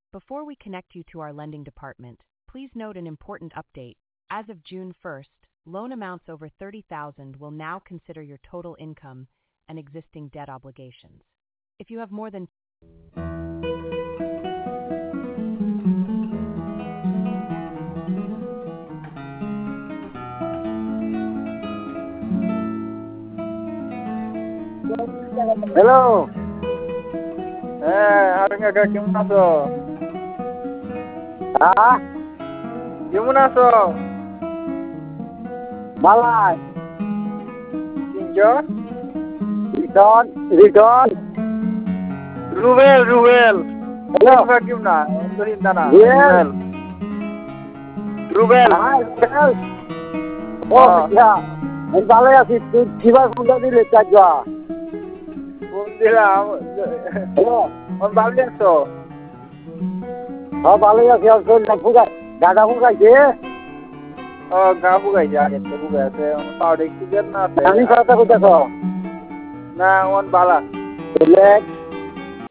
Before we connect you to our lending department, please note an important update. As of June 1st, loan amounts over $30,000 will now consider your total income and existing debt obligations. If you have more than hello, Harun কাকা কেমন আছো? হ্যাঁ কেমন আছো? বালাই তিনজন? Riton Riton Rubel Rubel hello কাকা কেমন না? চিন্তা না। রুবেল। রুবেল হ্যাঁ ও ইয়া আমি ভালো আছি। তুই কিবার ফোনটা দিলে চারজা? ফোন দিলাম। হ্যালো ভাবলি আছো? হ্যাঁ ভালোই আছি। আর তোর ফুগাই দাদা ফুগাইছে? গা বুগাইছে, আগে তো বুগাই আছে। পাউডার একটু দেন না। আমি কথা কইতাছ না, বালা।